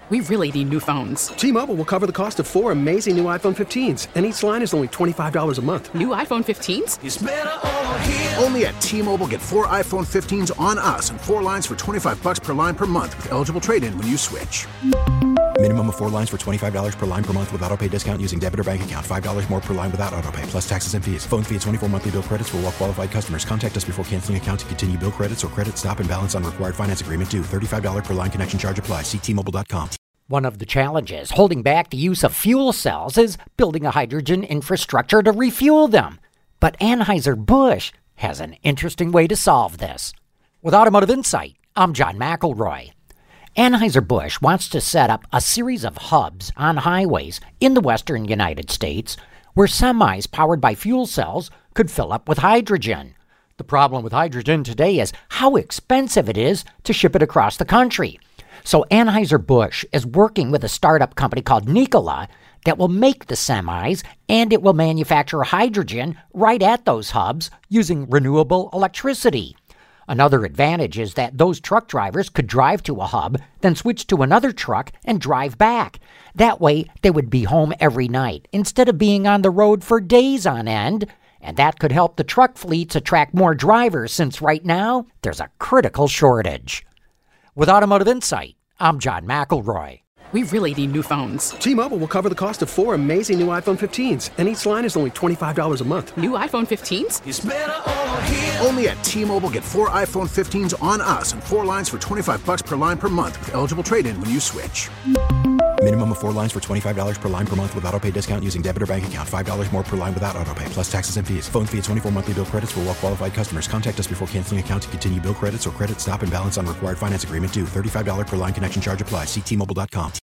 We really need new phones. T-Mobile will cover the cost of 4 amazing new iPhone 15s, and each line is only $25 a month. New iPhone 15s? It's better over here. Only at T-Mobile, get 4 iPhone 15s on us and 4 lines for $25 per line per month with eligible trade-in when you switch. Minimum of 4 lines for $25 per line per month with autopay discount using debit or bank account. $5 more per line without autopay, plus taxes and fees. Phone fee at 24 monthly bill credits for well-qualified customers. Contact us before canceling account to continue bill credits or credit stop and balance on required finance agreement due. $35 per line connection charge applies. See T-Mobile.com. One of the challenges holding back the use of fuel cells is building a hydrogen infrastructure to refuel them. But Anheuser-Busch has an interesting way to solve this. With Automotive Insight, I'm John McElroy. Anheuser-Busch wants to set up a series of hubs on highways in the western United States where semis powered by fuel cells could fill up with hydrogen. The problem with hydrogen today is how expensive it is to ship it across the country. So Anheuser-Busch is working with a startup company called Nikola that will make the semis, and it will manufacture hydrogen right at those hubs using renewable electricity. Another advantage is that those truck drivers could drive to a hub, then switch to another truck and drive back. That way, they would be home every night instead of being on the road for days on end. And that could help the truck fleets attract more drivers since right now, there's a critical shortage. With Automotive Insight, I'm John McElroy. We really need new phones. T-Mobile will cover the cost of 4 amazing new iPhone 15s, and each line is only $25 a month. New iPhone 15s? It's better over here. Only at T-Mobile, get 4 iPhone 15s on us and 4 lines for $25 per line per month with eligible trade-in when you switch. Minimum of 4 lines for $25 per line per month with autopay discount using debit or bank account. $5 more per line without autopay, plus taxes and fees. Phone fee at 24 monthly bill credits for well-qualified customers. Contact us before canceling account to continue bill credits or credit stop and balance on required finance agreement due. $35 per line connection charge applies. See T-Mobile.com.